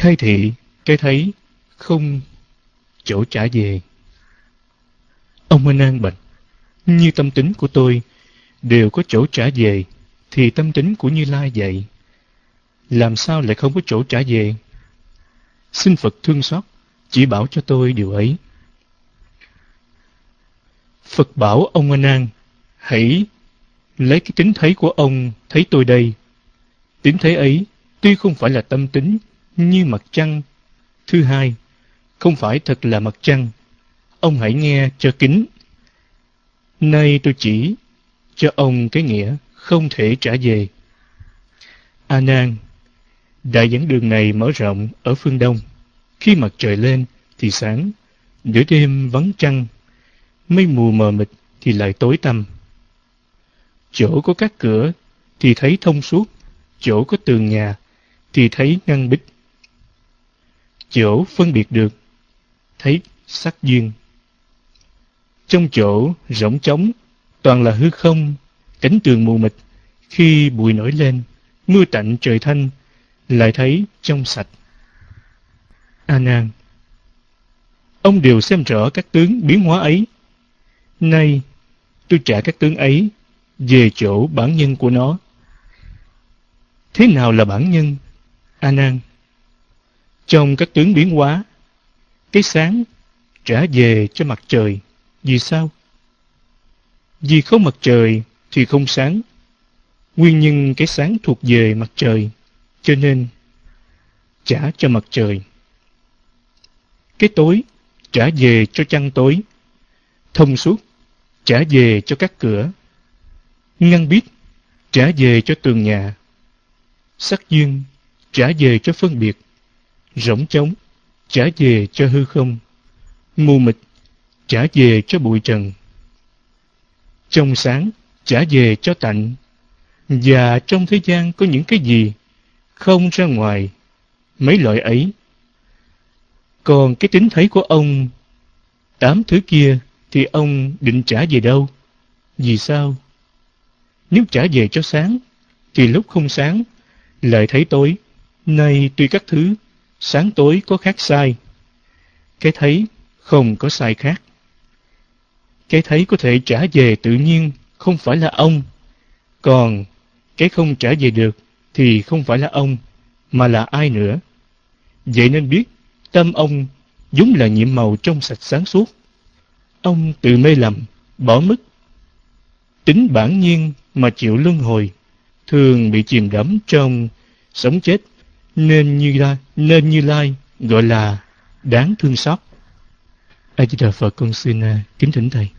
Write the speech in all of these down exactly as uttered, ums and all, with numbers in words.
khai thị, cái thấy, không chỗ trả về. Ông A Nan bạch: như tâm tính của tôi đều có chỗ trả về, thì tâm tính của Như Lai vậy, làm sao lại không có chỗ trả về? Xin Phật thương xót, chỉ bảo cho tôi điều ấy. Phật bảo ông A Nan: hãy lấy cái tính thấy của ông thấy tôi đây. Tính thấy ấy tuy không phải là tâm tính như mặt trăng. Thứ hai, không phải thật là mặt trăng. Ông hãy nghe cho kín. Nay tôi chỉ cho ông cái nghĩa không thể trả về. A Nan, đại giảng đường này mở rộng ở phương Đông. Khi mặt trời lên thì sáng, giữa đêm vắng trăng, mây mù mờ mịt thì lại tối tăm. Chỗ có các cửa thì thấy thông suốt, chỗ có tường nhà thì thấy ngăn bích. Chỗ phân biệt được thấy sắc duyên. Trong chỗ rỗng trống toàn là hư không, cánh tường mù mịt, khi bụi nổi lên, mưa tạnh trời thanh, lại thấy trong sạch. A Nan, ông đều xem rõ các tướng biến hóa ấy. Nay tôi trả các tướng ấy về chỗ bản nhân của nó. Thế nào là bản nhân? A Nan, trong các tướng biến hóa, cái sáng trả về cho mặt trời. Vì sao? Vì không mặt trời thì không sáng. Nguyên nhân cái sáng thuộc về mặt trời, cho nên trả cho mặt trời. Cái tối trả về cho trăng tối. Thông suốt trả về cho các cửa. Ngăn biết trả về cho tường nhà. Sắc duyên trả về cho phân biệt. Rỗng trống trả về cho hư không. Mù mịt trả về cho bụi trần. Trong sáng trả về cho tạnh. Và trong thế gian có những cái gì không ra ngoài mấy loại ấy. Còn cái tính thấy của ông, tám thứ kia thì ông định trả về đâu? Vì sao? Nếu trả về cho sáng thì lúc không sáng lại thấy tối. Nay tuy các thứ sáng tối có khác sai, cái thấy không có sai khác. Cái thấy có thể trả về tự nhiên, không phải là ông. Còn cái không trả về được thì không phải là ông, mà là ai nữa. Vậy nên biết tâm ông vốn là nhiệm màu trong sạch sáng suốt. Ông tự mê lầm, bỏ mất tính bản nhiên mà chịu luân hồi, thường bị chìm đắm trong sống chết, nên Như Lai, nên Như Lai gọi là đáng thương xót. A Di Đà Phật, con xin uh, kính thỉnh thầy.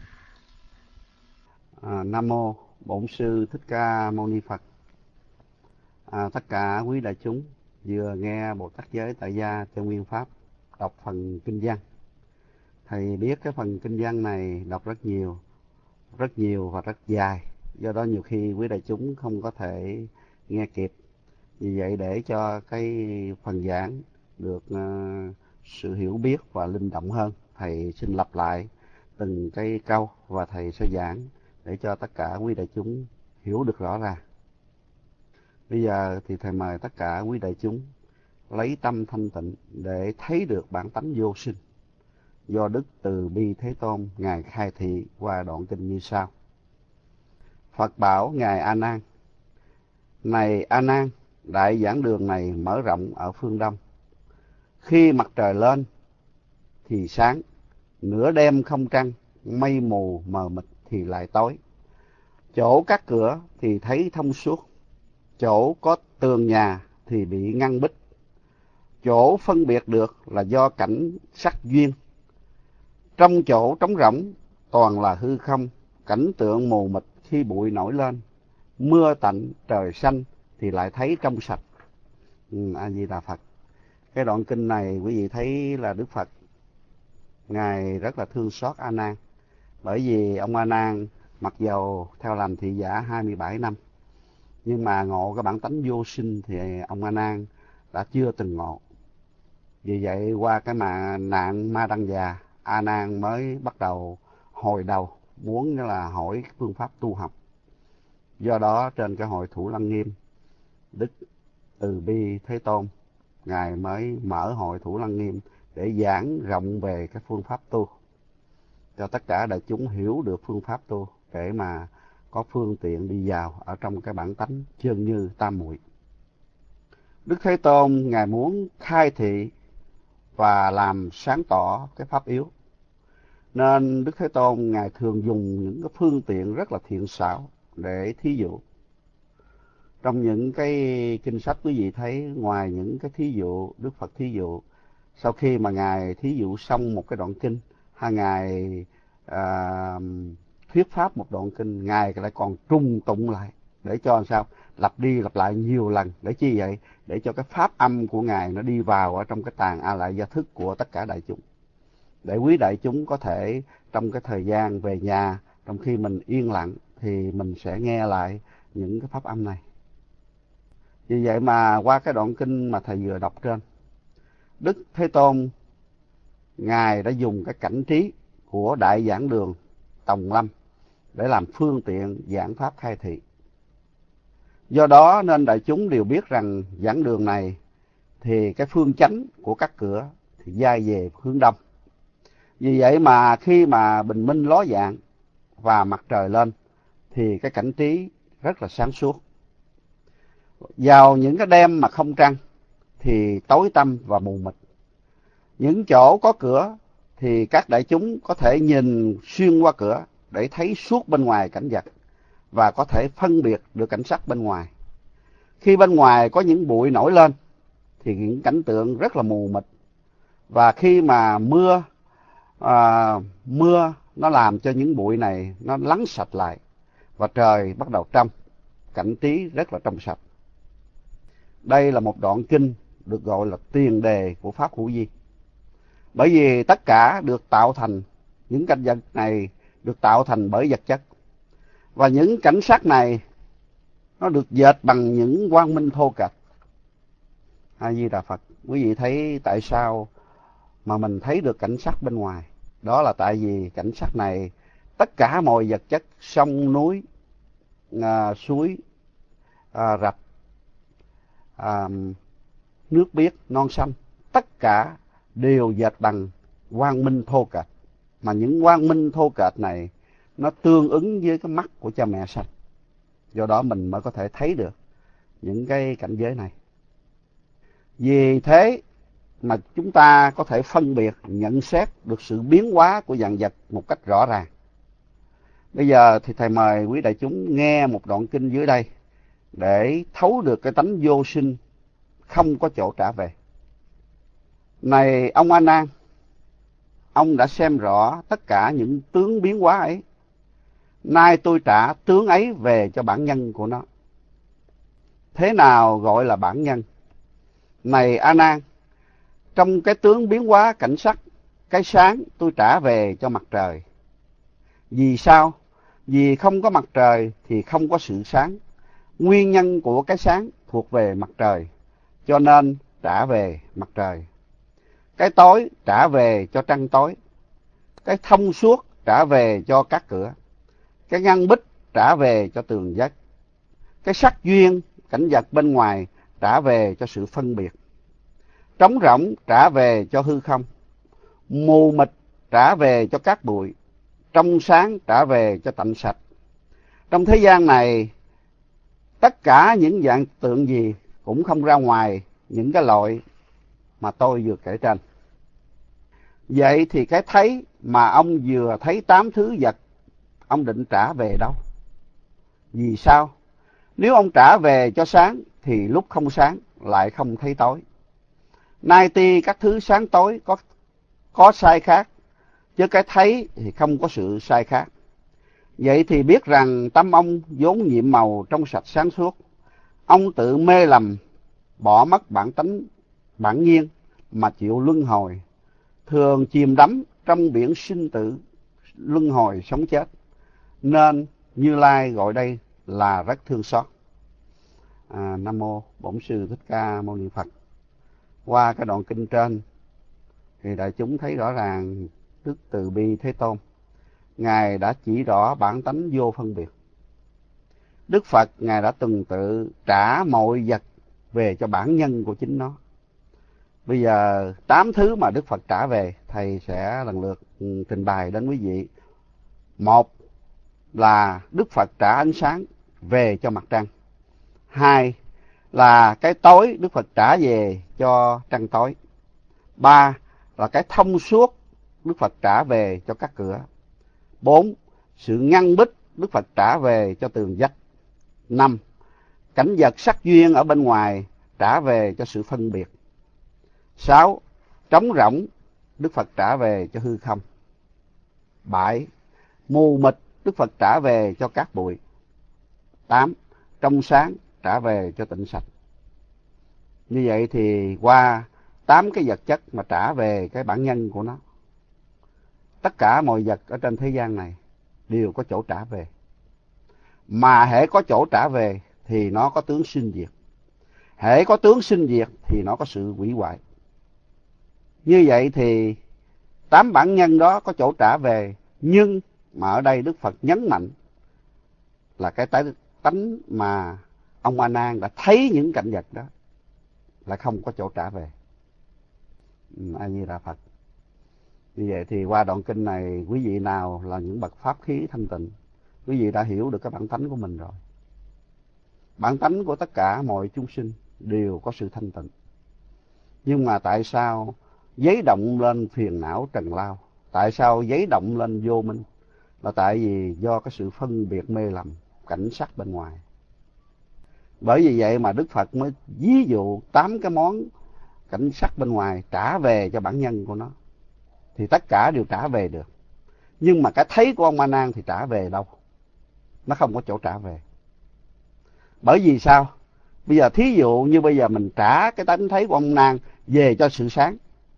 À, Nam mô Bổn sư Thích Ca Mâu Ni Phật. À, tất cả quý đại chúng vừa nghe Bồ Tát Giới Tại Gia Chân Nguyên Pháp đọc phần kinh văn. Thầy biết cái phần kinh văn này đọc rất nhiều, rất nhiều và rất dài, do đó nhiều khi quý đại chúng không có thể nghe kịp. Vì vậy để cho cái phần giảng được uh, sự hiểu biết và linh động hơn, thầy xin lặp lại từng cái câu và thầy sẽ giảng để cho tất cả quý đại chúng hiểu được rõ ràng. Bây giờ thì thầy mời tất cả quý đại chúng lấy tâm thanh tịnh để thấy được bản tánh vô sinh do Đức Từ Bi Thế Tôn Ngài khai thị qua đoạn kinh như sau. Phật bảo Ngài A Nan: này A Nan, đại giảng đường này mở rộng ở phương Đông. Khi mặt trời lên thì sáng, nửa đêm không trăng, mây mù mờ mịt thì lại tối. Chỗ các cửa thì thấy thông suốt, chỗ có tường nhà thì bị ngăn bích. Chỗ phân biệt được là do cảnh sắc duyên. Trong chỗ trống rỗng toàn là hư không, cảnh tượng mù mịt khi bụi nổi lên. Mưa tạnh trời xanh thì lại thấy trong sạch. Ừ, A Di Đà Phật. Cái đoạn kinh này quý vị thấy là Đức Phật Ngài rất là thương xót A Nan. Bởi vì ông A Nan mặc dầu theo làm thị giả hai mươi bảy năm, nhưng mà ngộ cái bản tánh vô sinh thì ông A Nan đã chưa từng ngộ. Vì vậy qua cái mà nạn ma đăng già, A Nan mới bắt đầu hồi đầu muốn là hỏi phương pháp tu học. Do đó trên cái hội Thủ Lăng Nghiêm, Đức Từ Bi Thế Tôn Ngài mới mở hội Thủ Lăng Nghiêm để giảng rộng về cái phương pháp tu, cho tất cả đại chúng hiểu được phương pháp tu để mà có phương tiện đi vào ở trong cái bản tánh chân như tam muội. Đức Thế Tôn Ngài muốn khai thị và làm sáng tỏ cái pháp yếu, nên Đức Thế Tôn Ngài thường dùng những cái phương tiện rất là thiện xảo để thí dụ. Trong những cái kinh sách quý vị thấy, ngoài những cái thí dụ Đức Phật thí dụ, sau khi mà Ngài thí dụ xong một cái đoạn kinh, hay Ngài à, thuyết pháp một đoạn kinh, Ngài lại còn trung tụng lại để cho làm sao lặp đi lặp lại nhiều lần. Để chi vậy? Để cho cái pháp âm của Ngài nó đi vào ở trong cái tàng a lại gia thức của tất cả đại chúng, để quý đại chúng có thể trong cái thời gian về nhà, trong khi mình yên lặng thì mình sẽ nghe lại những cái pháp âm này. Vì vậy mà qua cái đoạn kinh mà thầy vừa đọc trên, Đức Thế Tôn Ngài đã dùng cái cảnh trí của Đại Giảng Đường Tòng Lâm để làm phương tiện giảng pháp khai thị. Do đó nên đại chúng đều biết rằng giảng đường này thì cái phương chánh của các cửa thì dai về hướng đông. Vì vậy mà khi mà bình minh ló dạng và mặt trời lên thì cái cảnh trí rất là sáng suốt. Vào những cái đêm mà không trăng thì tối tăm và mù mịt. Những chỗ có cửa thì các đại chúng có thể nhìn xuyên qua cửa để thấy suốt bên ngoài cảnh vật và có thể phân biệt được cảnh sắc bên ngoài. Khi bên ngoài có những bụi nổi lên thì những cảnh tượng rất là mù mịt. Và khi mà mưa à, mưa nó làm cho những bụi này nó lắng sạch lại và trời bắt đầu trong, cảnh trí rất là trong sạch. Đây là một đoạn kinh được gọi là tiền đề của pháp hữu vi. Bởi vì tất cả được tạo thành, những cảnh vật này được tạo thành bởi vật chất. Và những cảnh sắc này nó được dệt bằng những quang minh thô kệch. A Di Đà Phật. Quý vị thấy tại sao mà mình thấy được cảnh sắc bên ngoài? Đó là tại vì cảnh sắc này tất cả mọi vật chất, sông núi, à, suối, à, rạch, à, nước biếc, non xanh, tất cả đều dệt bằng quang minh thô kệch. Mà những quang minh thô kệch này nó tương ứng với cái mắt của cha mẹ sanh. Do đó mình mới có thể thấy được những cái cảnh giới này. Vì thế mà chúng ta có thể phân biệt, nhận xét được sự biến hóa của vạn vật một cách rõ ràng. Bây giờ thì thầy mời quý đại chúng nghe một đoạn kinh dưới đây để thấu được cái tánh vô sinh, không có chỗ trả về. Này ông A Nan, ông đã xem rõ tất cả những tướng biến hóa ấy. Nay tôi trả tướng ấy về cho bản nhân của nó. Thế nào gọi là bản nhân? Này A Nan, trong cái tướng biến hóa cảnh sắc, cái sáng tôi trả về cho mặt trời. Vì sao? Vì không có mặt trời thì không có sự sáng. Nguyên nhân của cái sáng thuộc về mặt trời, cho nên trả về mặt trời. Cái tối trả về cho trăng tối. Cái thông suốt trả về cho các cửa. Cái ngăn bích trả về cho tường vách. Cái sắc duyên, cảnh vật bên ngoài trả về cho sự phân biệt. Trống rỗng trả về cho hư không. Mù mịt trả về cho cát bụi. Trong sáng trả về cho tạnh sạch. Trong thế gian này, tất cả những dạng tượng gì cũng không ra ngoài những cái loại mà tôi vừa kể trên. Vậy thì cái thấy mà ông vừa thấy tám thứ vật, ông định trả về đâu? Vì sao? Nếu ông trả về cho sáng thì lúc không sáng lại không thấy tối. Nay ti các thứ sáng tối có có sai khác, chứ cái thấy thì không có sự sai khác. Vậy thì biết rằng tâm ông vốn nhiệm màu trong sạch sáng suốt. Ông tự mê lầm, bỏ mất bản tánh bản nhiên mà chịu luân hồi, thường chìm đắm trong biển sinh tử, luân hồi sống chết. Nên Như Lai gọi đây là rất thương xót. À, Nam Mô Bổn Sư Thích Ca Mâu Ni Phật. Qua cái đoạn kinh trên thì đại chúng thấy rõ ràng Đức Từ Bi Thế Tôn, Ngài đã chỉ rõ bản tánh vô phân biệt. Đức Phật Ngài đã từng tự trả mọi vật về cho bản nhân của chính nó. Bây giờ tám thứ mà Đức Phật trả về, thầy sẽ lần lượt trình bày đến quý vị. Một là Đức Phật trả ánh sáng về cho mặt trăng. Hai là cái tối Đức Phật trả về cho trăng tối. Ba là cái thông suốt Đức Phật trả về cho các cửa. Bốn, sự ngăn bích Đức Phật trả về cho tường vách. Năm, cảnh vật sắc duyên ở bên ngoài trả về cho sự phân biệt. Sáu, trống rỗng Đức Phật trả về cho hư không. Bảy, mù mịt Đức Phật trả về cho cát bụi. Tám, trong sáng trả về cho tịnh sạch. Như vậy thì qua tám cái vật chất mà trả về cái bản nhân của nó, tất cả mọi vật ở trên thế gian này đều có chỗ trả về. Mà hễ có chỗ trả về thì nó có tướng sinh diệt. Hễ có tướng sinh diệt thì nó có sự hủy hoại. Như vậy thì tám bản nhân đó có chỗ trả về, nhưng mà ở đây Đức Phật nhấn mạnh là cái tánh mà ông A Nan đã thấy những cảnh vật đó là không có chỗ trả về. A Di Đà Phật. Như vậy thì qua đoạn kinh này, quý vị nào là những bậc pháp khí thanh tịnh, quý vị đã hiểu được cái bản tánh của mình rồi. Bản tánh của tất cả mọi chúng sinh đều có sự thanh tịnh. Nhưng mà tại sao giấy động lên phiền não trần lao? Tại sao giấy động lên vô minh? Là tại vì do cái sự phân biệt mê lầm cảnh sắc bên ngoài. Bởi vì vậy mà Đức Phật mới ví dụ tám cái món cảnh sắc bên ngoài trả về cho bản nhân của nó. Thì tất cả đều trả về được. Nhưng mà cái thấy của ông A Nan thì trả về đâu? Nó không có chỗ trả về. Bởi vì sao? Bây giờ thí dụ như bây giờ mình trả cái tánh thấy của ông A Nan về cho sự sáng,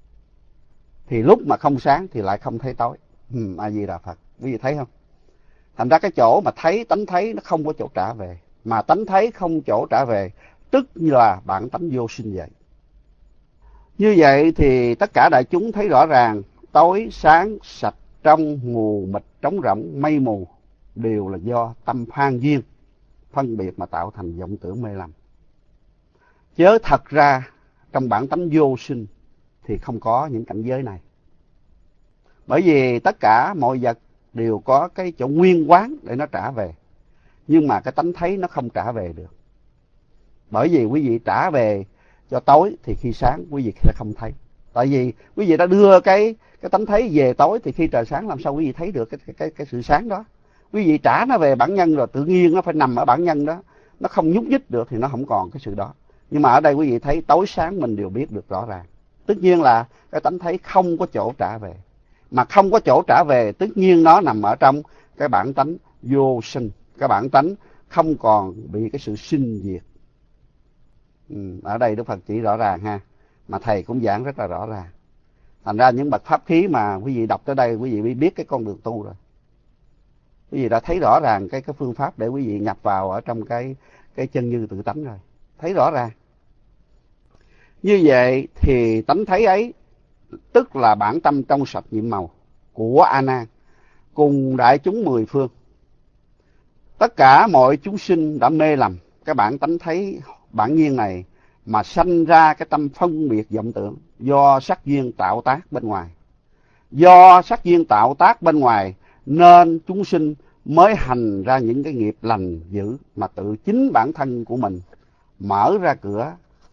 thì lúc mà không sáng thì lại không thấy tối. Ừ, A Di Đà Phật. Quý vị thấy không? Thành ra cái chỗ mà thấy, tánh thấy nó không có chỗ trả về. Mà tánh thấy không chỗ trả về, tức như là bản tánh vô sinh vậy. Như vậy thì tất cả đại chúng thấy rõ ràng, tối, sáng, sạch, trong, mù, mịt, trống rỗng, mây mù đều là do tâm phan duyên, phân biệt mà tạo thành vọng tưởng mê lầm. Chớ thật ra trong bản tánh vô sinh thì không có những cảnh giới này. Bởi vì tất cả mọi vật đều có cái chỗ nguyên quán để nó trả về. Nhưng mà cái tánh thấy nó không trả về được. Bởi vì quý vị trả về cho tối thì khi sáng quý vị sẽ không thấy. Tại vì quý vị đã đưa cái cái tánh thấy về tối thì khi trời sáng làm sao quý vị thấy được cái cái cái sự sáng đó. Quý vị trả nó về bản nhân rồi, tự nhiên nó phải nằm ở bản nhân đó, nó không nhúc nhích được thì nó không còn cái sự đó. Nhưng mà ở đây quý vị thấy tối sáng mình đều biết được rõ ràng. Tất nhiên là cái tánh thấy không có chỗ trả về. Mà không có chỗ trả về, tất nhiên nó nằm ở trong cái bản tánh vô sinh, cái bản tánh không còn bị cái sự sinh diệt. Ừ, ở đây Đức Phật chỉ rõ ràng ha, mà thầy cũng giảng rất là rõ ràng. Thành ra những bậc pháp khí mà quý vị đọc tới đây, quý vị biết cái con đường tu rồi. Quý vị đã thấy rõ ràng cái cái phương pháp để quý vị nhập vào ở trong cái cái chân như tự tánh rồi, thấy rõ ràng. Như vậy thì tánh thấy ấy tức là bản tâm trong sạch nhiệm màu của A Nan cùng đại chúng mười phương. Tất cả mọi chúng sinh đã mê lầm cái bản tánh thấy bản nhiên này mà sanh ra cái tâm phân biệt vọng tưởng do sắc duyên tạo tác bên ngoài. Do sắc duyên tạo tác bên ngoài nên chúng sinh mới hành ra những cái nghiệp lành dữ mà tự chính bản thân của mình mở ra cửa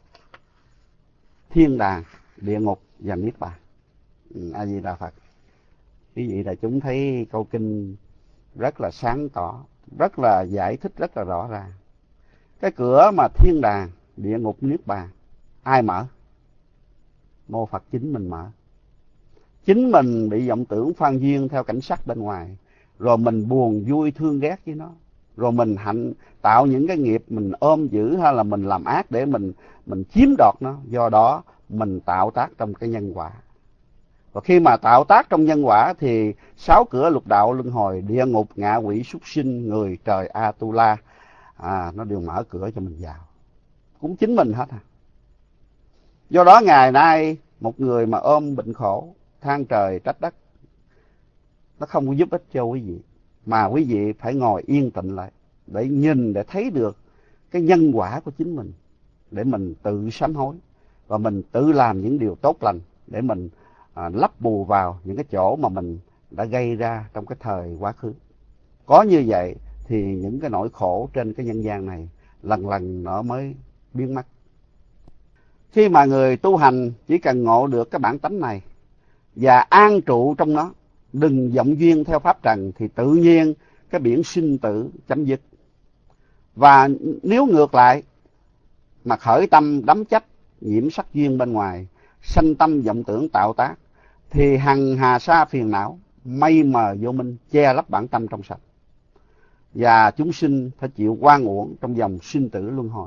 thiên đàng, địa ngục và niết bàn. A Di Đà Phật. Quý vị đại chúng thấy câu kinh rất là sáng tỏ, rất là giải thích rất là rõ ràng. Cái cửa mà thiên đàng, địa ngục, niết bàn ai mở? Mô Phật chính mình mở. Chính mình bị vọng tưởng phan duyên theo cảnh sắc bên ngoài, rồi mình buồn vui thương ghét với nó, rồi mình hạnh tạo những cái nghiệp mình ôm giữ hay là mình làm ác để mình mình chiếm đoạt nó. Do đó mình tạo tác trong cái nhân quả. Và khi mà tạo tác trong nhân quả thì sáu cửa lục đạo luân hồi, địa ngục, ngạ quỷ, súc sinh, người, trời, Atula, à, nó đều mở cửa cho mình vào. Cũng chính mình hết à. Do đó ngày nay một người mà ôm bệnh khổ, than trời trách đất, nó không có giúp ích cho quý vị. Mà quý vị phải ngồi yên tĩnh lại để nhìn, để thấy được cái nhân quả của chính mình, để mình tự sám hối và mình tự làm những điều tốt lành để mình à, lấp bù vào những cái chỗ mà mình đã gây ra trong cái thời quá khứ. Có như vậy thì những cái nỗi khổ trên cái nhân gian này lần lần nó mới biến mất. Khi mà người tu hành chỉ cần ngộ được cái bản tánh này và an trụ trong nó, đừng vọng duyên theo pháp trần, thì tự nhiên cái biển sinh tử chấm dứt. Và nếu ngược lại mà khởi tâm đắm chấp, nhiễm sắc duyên bên ngoài, sanh tâm vọng tưởng tạo tác, thì hằng hà sa phiền não, mây mờ vô minh che lấp bản tâm trong sạch, và chúng sinh phải chịu oan uổng trong dòng sinh tử luân hồi.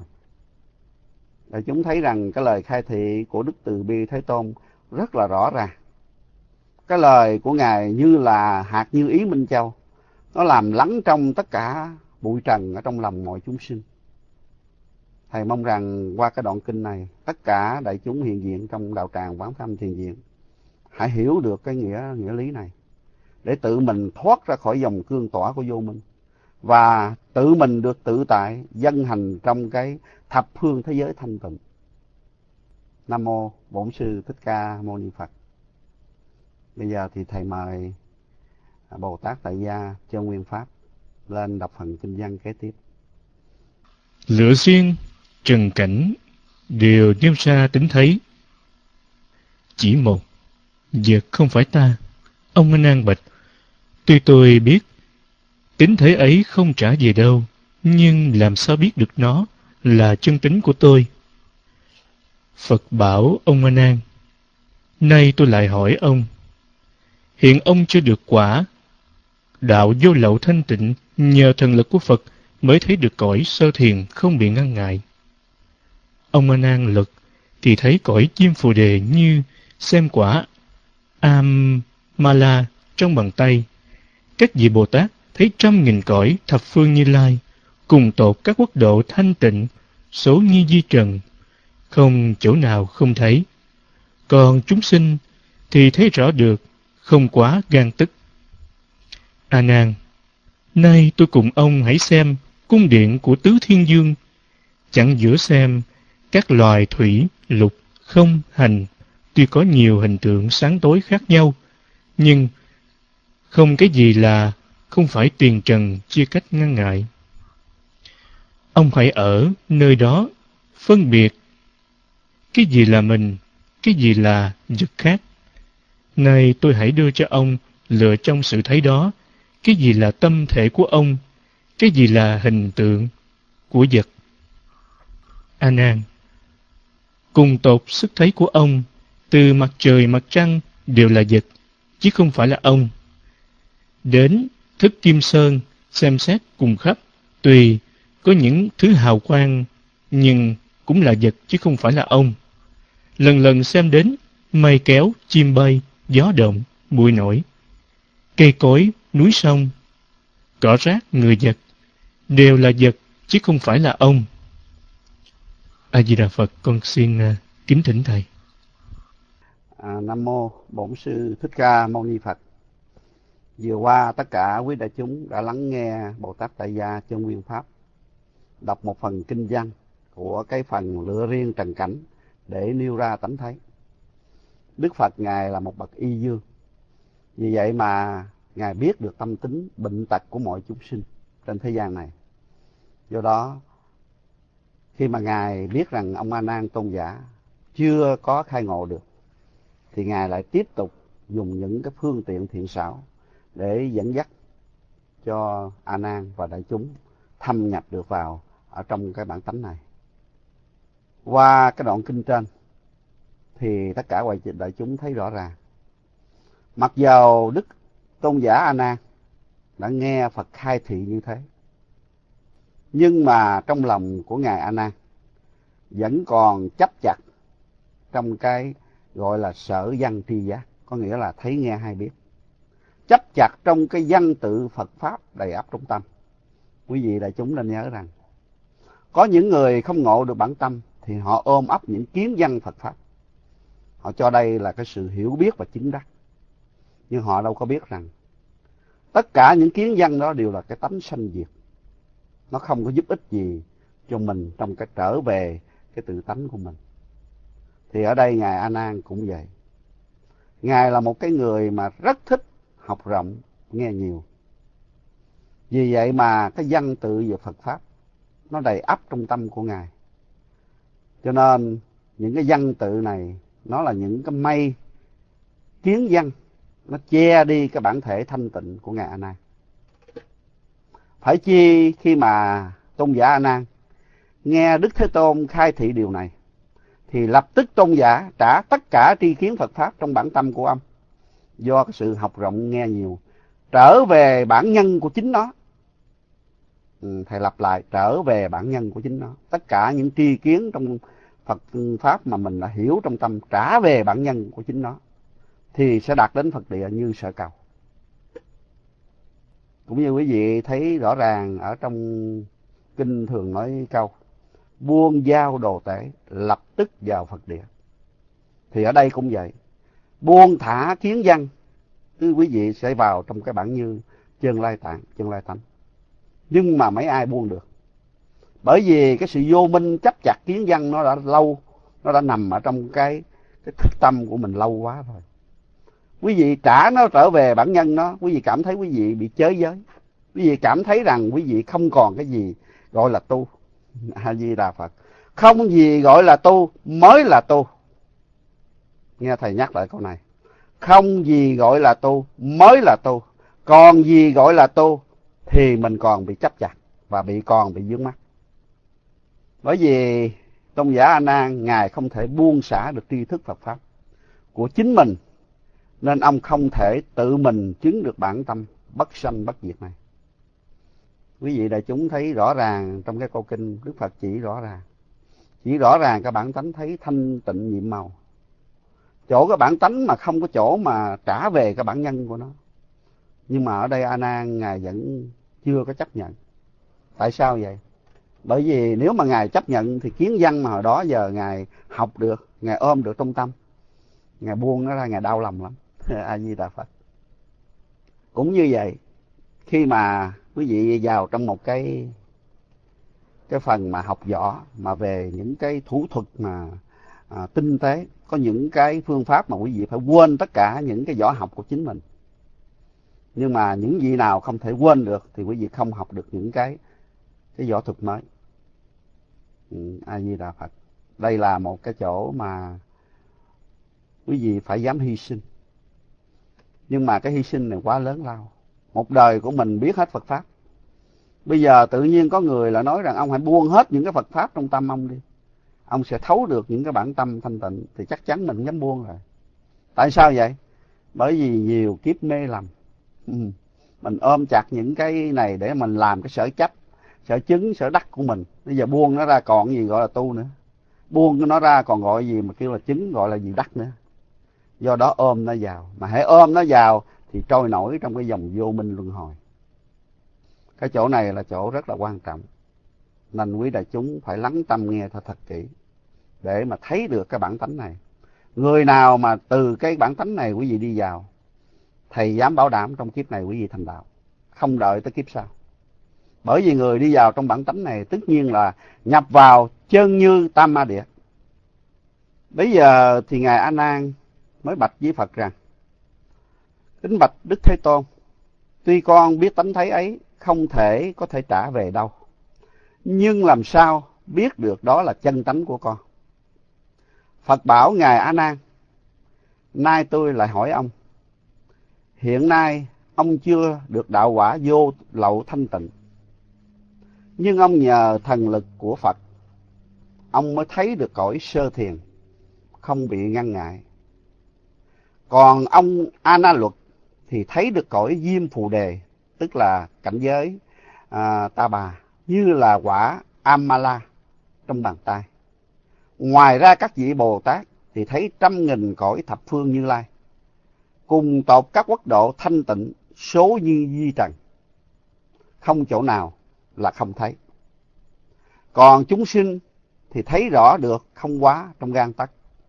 Để chúng thấy rằng cái lời khai thị của Đức Từ Bi Thế Tôn rất là rõ ràng. Cái lời của Ngài như là hạt như ý Minh Châu, nó làm lắng trong tất cả bụi trần ở trong lòng mọi chúng sinh. Thầy mong rằng qua cái đoạn kinh này, tất cả đại chúng hiện diện trong đạo tràng Quán Pháp Thiền Viện hãy hiểu được cái nghĩa nghĩa lý này, để tự mình thoát ra khỏi dòng cương tỏa của vô minh, và tự mình được tự tại dân hành trong cái thập phương thế giới thanh tịnh. Nam mô Bổn Sư Thích Ca Mâu Ni Phật. Bây giờ thì thầy mời Bồ Tát Tại Gia Chân Nguyên Pháp lên đọc phần kinh văn kế tiếp. Lựa xuyên trần cảnh đều nêu ra tính thấy. Chỉ một, vật không phải ta. Ông A Nan bạch: Tuy tôi biết tính thấy ấy không trả về đâu, nhưng làm sao biết được nó là chân tính của tôi? Phật bảo ông A Nan: Nay tôi lại hỏi ông, hiện ông chưa được quả. Đạo vô lậu thanh tịnh nhờ thần lực của Phật mới thấy được cõi sơ thiền không bị ngăn ngại. Ông A Nan lực thì thấy cõi chim phù đề như xem quả Amala trong bàn tay. Các vị Bồ Tát thấy trăm nghìn cõi thập phương Như Lai, cùng tột các quốc độ thanh tịnh, số như di trần, không chỗ nào không thấy. Còn chúng sinh thì thấy rõ được, không quá gan tức. A Nan, nay tôi cùng ông hãy xem cung điện của Tứ Thiên Dương, chẳng giữa xem các loài thủy, lục, không, hành, tuy có nhiều hình tượng sáng tối khác nhau, nhưng không cái gì là không phải tiền trần chia cách ngăn ngại. Ông hãy ở nơi đó phân biệt cái gì là mình, cái gì là vật khác. Nay tôi hãy đưa cho ông lựa trong sự thấy đó, cái gì là tâm thể của ông, cái gì là hình tượng của vật. A Nan, cùng tột sức thấy của ông, từ mặt trời mặt trăng đều là vật, chứ không phải là ông. Đến thức Kim Sơn xem xét cùng khắp, tùy có những thứ hào quang, nhưng cũng là vật chứ không phải là ông. Lần lần xem đến mây kéo, chim bay, gió động, bụi nổi, cây cối, núi sông, cỏ rác, người vật, đều là vật chứ không phải là ông. A Di Đà Phật. Con xin uh, kính thỉnh thầy. À, Nam mô Bổn Sư Thích Ca Mâu Ni Phật. Vừa qua tất cả quý đại chúng đã lắng nghe Bồ Tát Tại Gia Chân Nguyên Pháp đọc một phần kinh văn của cái phần lựa riêng trần cảnh để nêu ra tánh thấy. Đức Phật Ngài là một bậc y dương, vì vậy mà Ngài biết được tâm tính bệnh tật của mọi chúng sinh trên thế gian này. Do đó khi mà Ngài biết rằng ông A Nan tôn giả chưa có khai ngộ được, thì Ngài lại tiếp tục dùng những cái phương tiện thiện xảo để dẫn dắt cho A Nan và đại chúng thâm nhập được vào ở trong cái bản tánh này. Qua cái đoạn kinh trên thì tất cả đại chúng thấy rõ ràng, mặc dầu Đức Tôn giả A Nan đã nghe Phật khai thị như thế, nhưng mà trong lòng của Ngài A Nan vẫn còn chấp chặt trong cái gọi là sở văn tri giác, có nghĩa là thấy nghe hay biết, chấp chặt trong cái văn tự Phật Pháp đầy ắp trong tâm. Quý vị đại chúng nên nhớ rằng có những người không ngộ được bản tâm thì họ ôm ấp những kiến văn Phật Pháp, họ cho đây là cái sự hiểu biết và chứng đắc, nhưng họ đâu có biết rằng tất cả những kiến văn đó đều là cái tánh sanh diệt, nó không có giúp ích gì cho mình trong cái trở về cái tự tánh của mình. Thì ở đây Ngài A Nan cũng vậy. Ngài là một cái người mà rất thích học rộng, nghe nhiều. Vì vậy mà cái văn tự về Phật Pháp nó đầy ắp trong tâm của Ngài. Cho nên những cái văn tự này nó là những cái mây kiến văn, nó che đi cái bản thể thanh tịnh của Ngài A Nan. Phải chi khi mà tôn giả A Nan nghe Đức Thế Tôn khai thị điều này, thì lập tức tôn giả trả tất cả tri kiến Phật Pháp trong bản tâm của ông, do cái sự học rộng nghe nhiều, trở về bản nhân của chính nó. Ừ, thầy lặp lại, trở về bản nhân của chính nó. Tất cả những tri kiến trong Phật Pháp mà mình đã hiểu trong tâm, trả về bản nhân của chính nó, thì sẽ đạt đến Phật địa như sở cầu. Cũng như quý vị thấy rõ ràng ở trong kinh thường nói câu buông giao đồ tể, lập tức vào Phật địa. Thì ở đây cũng vậy, buông thả kiến văn, thì quý vị sẽ vào trong cái bản như chân lai tạng, chân lai tánh. Nhưng mà mấy ai buông được? Bởi vì cái sự vô minh chấp chặt kiến văn nó đã lâu, nó đã nằm ở trong cái, cái thức tâm của mình lâu quá rồi. Quý vị trả nó trở về bản nhân nó, quý vị cảm thấy quý vị bị chới giới. Quý vị cảm thấy rằng quý vị không còn cái gì gọi là tu. A Di Đà Phật. Không gì gọi là tu mới là tu. Nghe thầy nhắc lại câu này. Không gì gọi là tu mới là tu. Còn gì gọi là tu thì mình còn bị chấp chặt và bị còn bị vướng mắc. Bởi vì tôn giả A Nan Ngài không thể buông xả được tri thức Phật Pháp của chính mình, nên ông không thể tự mình chứng được bản tâm bất sanh bất diệt này. Quý vị đại chúng thấy rõ ràng trong cái câu kinh, Đức Phật chỉ rõ ràng, chỉ rõ ràng cái bản tánh thấy thanh tịnh nhiệm màu. Chỗ cái bản tánh mà không có chỗ mà trả về cái bản nhân của nó. Nhưng mà ở đây A Nan Ngài vẫn chưa có chấp nhận. Tại sao vậy? Bởi vì nếu mà Ngài chấp nhận thì kiến văn mà hồi đó giờ Ngài học được, Ngài ôm được trong tâm, Ngài buông nó ra Ngài đau lòng lắm. A Di Đà Phật. Cũng như vậy, khi mà quý vị vào trong một cái cái phần mà học võ, mà về những cái thủ thuật mà à, tinh tế, có những cái phương pháp mà quý vị phải quên tất cả những cái võ học của chính mình. Nhưng mà những vị nào không thể quên được thì quý vị không học được những cái cái võ thuật mới. Ừ, A Di Đà Phật. Đây là một cái chỗ mà quý vị phải dám hy sinh. Nhưng mà cái hy sinh này quá lớn lao. Một đời của mình biết hết Phật Pháp. Bây giờ tự nhiên có người lại nói rằng ông hãy buông hết những cái Phật Pháp trong tâm ông đi. Ông sẽ thấu được những cái bản tâm thanh tịnh. Thì chắc chắn mình không dám buông rồi. Tại sao vậy? Bởi vì nhiều kiếp mê lầm. Ừ. Mình ôm chặt những cái này để mình làm cái sở chấp, sở chứng, sở đắc của mình. Bây giờ buông nó ra còn gì gọi là tu nữa. Buông nó ra còn gọi gì mà kêu là chứng, gọi là gì đắc nữa. Do đó ôm nó vào. Mà hãy ôm nó vào thì trôi nổi trong cái dòng vô minh luân hồi. Cái chỗ này là chỗ rất là quan trọng. Nên quý đại chúng phải lắng tâm nghe thật thật kỹ để mà thấy được cái bản tánh này. Người nào mà từ cái bản tánh này quý vị đi vào, thầy dám bảo đảm trong kiếp này quý vị thành đạo, không đợi tới kiếp sau. Bởi vì người đi vào trong bản tánh này tất nhiên là nhập vào chân như tam ma địa. Bây giờ thì Ngài A Nan mới bạch với Phật rằng: kính bạch Đức Thế Tôn, tuy con biết tánh thấy ấy không thể có thể trả về đâu, nhưng làm sao biết được đó là chân tánh của con? Phật bảo Ngài A Nan: nay tôi lại hỏi ông, hiện nay ông chưa được đạo quả vô lậu thanh tịnh, nhưng ông nhờ thần lực của Phật, ông mới thấy được cõi sơ thiền, không bị ngăn ngại. Còn ông A Na Luật thì thấy được cõi diêm phù đề, tức là cảnh giới à, ta bà, như là quả Amala trong bàn tay. Ngoài ra các vị Bồ Tát thì thấy trăm nghìn cõi thập phương Như Lai, cùng tột các quốc độ thanh tịnh, số như di trần, không chỗ nào là không thấy. Còn chúng sinh thì thấy rõ được không quá trong gan tấc.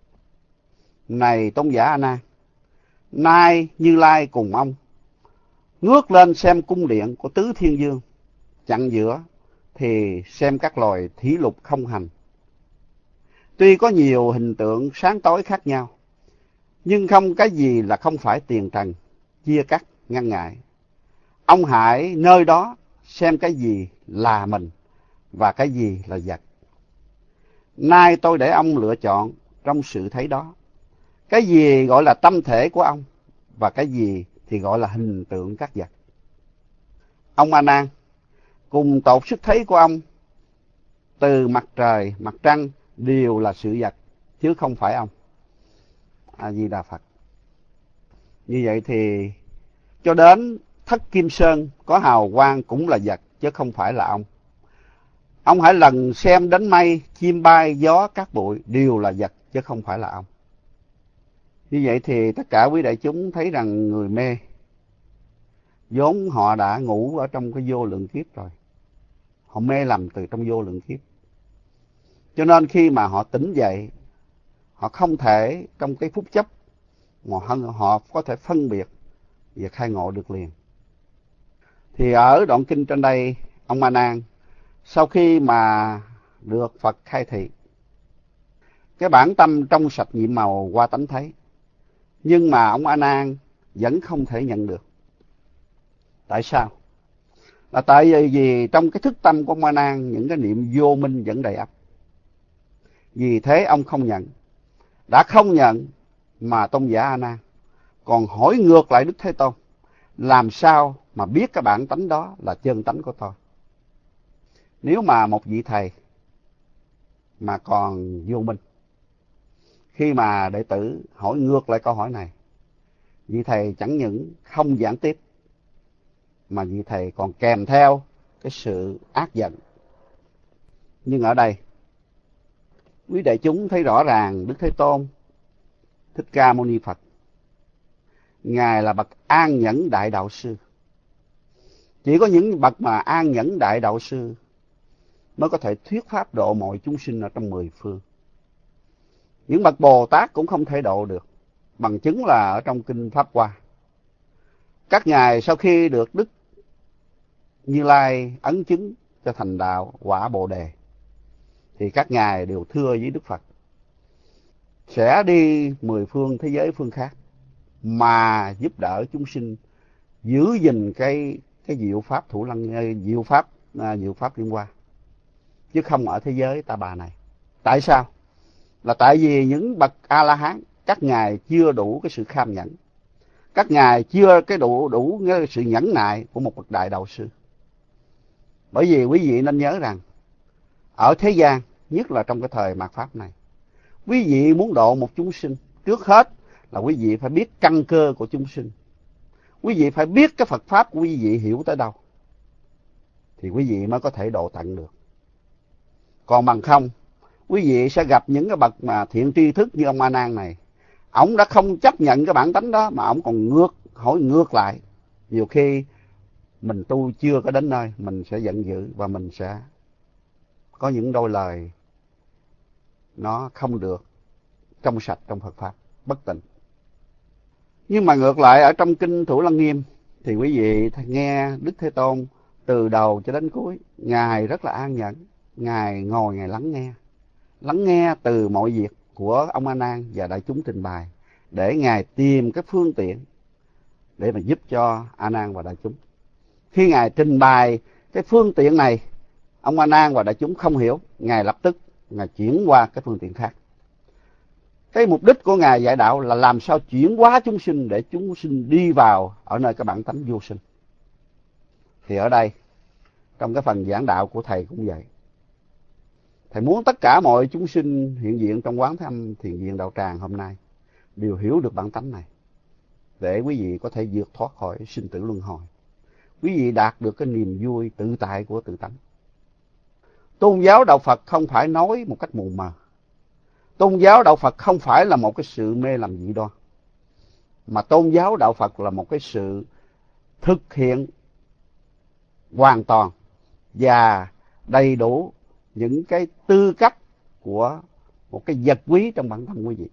Này tôn giả A Nan, nay Như Lai cùng ông ngước lên xem cung điện của tứ thiên vương, chặn giữa thì xem các loài thủy lục không hành. Tuy có nhiều hình tượng sáng tối khác nhau, nhưng không cái gì là không phải tiền trần, chia cắt, ngăn ngại. Ông hãy nơi đó xem cái gì là mình và cái gì là vật. Nay tôi để ông lựa chọn trong sự thấy đó. Cái gì gọi là tâm thể của ông và cái gì thì gọi là hình tượng các vật. Ông A Nan, cùng tột sức thấy của ông từ mặt trời, mặt trăng đều là sự vật, chứ không phải ông. A Di Đà Phật. Như vậy thì cho đến thất kim sơn có hào quang cũng là vật, chứ không phải là ông. Ông hãy lần xem đến mây, chim bay, gió, cát bụi đều là vật, chứ không phải là ông. Như vậy thì tất cả quý đại chúng thấy rằng người mê, vốn họ đã ngủ ở trong cái vô lượng kiếp rồi. Họ mê lầm từ trong vô lượng kiếp. Cho nên khi mà họ tỉnh dậy, họ không thể trong cái phút chốc mà họ có thể phân biệt và khai ngộ được liền. Thì ở đoạn kinh trên đây, ông A Nan sau khi mà được Phật khai thị, cái bản tâm trong sạch nhiệm màu qua tánh thấy, nhưng mà ông A Nan vẫn không thể nhận được. Tại sao? Là tại vì, vì trong cái thức tâm của ông A Nan những cái niệm vô minh vẫn đầy ắp. Vì thế ông không nhận. Đã không nhận mà tôn giả A Nan còn hỏi ngược lại Đức Thế Tôn, làm sao mà biết cái bản tánh đó là chân tánh của tôi? Nếu mà một vị thầy mà còn vô minh, khi mà đệ tử hỏi ngược lại câu hỏi này, vị thầy chẳng những không giảng tiếp, mà vị thầy còn kèm theo cái sự ác giận. Nhưng ở đây, quý đại chúng thấy rõ ràng Đức Thế Tôn Thích Ca Mâu Ni Phật, Ngài là bậc an nhẫn đại đạo sư. Chỉ có những bậc mà an nhẫn đại đạo sư mới có thể thuyết pháp độ mọi chúng sinh ở trong mười phương. Những bậc Bồ Tát cũng không thể độ được. Bằng chứng là ở trong Kinh Pháp Hoa, các ngài sau khi được Đức Như Lai ấn chứng cho thành đạo quả Bồ Đề, thì các ngài đều thưa với Đức Phật sẽ đi mười phương thế giới phương khác mà giúp đỡ chúng sinh giữ gìn cái cái diệu pháp thủ lăng diệu pháp à, diệu pháp liên hoa, chứ không ở thế giới ta bà này. Tại sao? Là tại vì những bậc A La Hán, các ngài chưa đủ cái sự kham nhẫn, các ngài chưa cái đủ đủ cái sự nhẫn nại của một bậc đại đạo sư. Bởi vì quý vị nên nhớ rằng ở thế gian, nhất là trong cái thời mạt pháp này, quý vị muốn độ một chúng sinh, trước hết là quý vị phải biết căn cơ của chúng sinh. Quý vị phải biết cái Phật pháp của quý vị hiểu tới đâu, thì quý vị mới có thể độ tận được. Còn bằng không, quý vị sẽ gặp những cái bậc mà thiện tri thức như ông A Nan này. Ông đã không chấp nhận cái bản tánh đó, mà ông còn ngược hỏi ngược lại. Nhiều khi mình tu chưa có đến nơi, mình sẽ giận dữ và mình sẽ có những đôi lời nó không được trong sạch trong Phật pháp, bất tịnh. Nhưng mà ngược lại ở trong Kinh Thủ Lăng Nghiêm thì quý vị nghe Đức Thế Tôn từ đầu cho đến cuối, Ngài rất là an nhẫn. Ngài ngồi Ngài lắng nghe, lắng nghe từ mọi việc của ông A Nan và đại chúng trình bày, để Ngài tìm cái phương tiện để mà giúp cho A Nan và đại chúng. Khi Ngài trình bày cái phương tiện này, ông A Nan và đại chúng không hiểu, Ngài lập tức Ngài chuyển qua cái phương tiện khác. Cái mục đích của Ngài dạy đạo là làm sao chuyển hóa chúng sinh để chúng sinh đi vào ở nơi cái bản tánh vô sinh. Thì ở đây, trong cái phần giảng đạo của Thầy cũng vậy. Thầy muốn tất cả mọi chúng sinh hiện diện trong quán Thế Âm Thiền Viện Đạo Tràng hôm nay đều hiểu được bản tánh này, để quý vị có thể vượt thoát khỏi sinh tử luân hồi. Quý vị đạt được cái niềm vui tự tại của tự tánh. Tôn giáo đạo Phật không phải nói một cách mù mờ. Tôn giáo đạo Phật không phải là một cái sự mê lầm dị đoan, mà tôn giáo đạo Phật là một cái sự thực hiện hoàn toàn và đầy đủ những cái tư cách của một cái vật quý trong bản thân quý vị.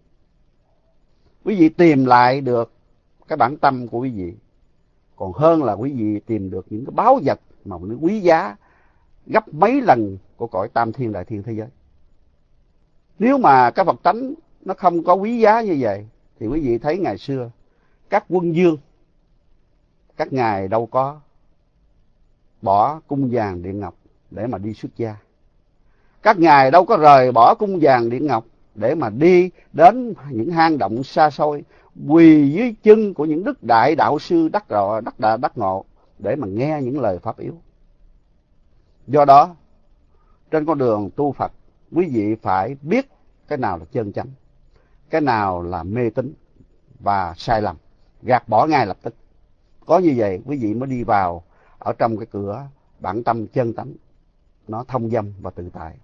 Quý vị tìm lại được cái bản tâm của quý vị, còn hơn là quý vị tìm được những cái báu vật mà nó quý giá gấp mấy lần của cõi tam thiên đại thiên thế giới. Nếu mà cái Phật tánh nó không có quý giá như vậy thì quý vị thấy ngày xưa các quân vương, các ngài đâu có bỏ cung vàng điện ngọc để mà đi xuất gia. Các ngài đâu có rời bỏ cung vàng điện ngọc để mà đi đến những hang động xa xôi, quỳ dưới chân của những đức đại đạo sư đắc rọ, đắc đà, đắc ngộ để mà nghe những lời pháp yếu. Do đó, trên con đường tu Phật, quý vị phải biết cái nào là chân chánh, cái nào là mê tín và sai lầm, gạt bỏ ngay lập tức. Có như vậy quý vị mới đi vào ở trong cái cửa bản tâm chân tánh, nó thông dong và tự tại.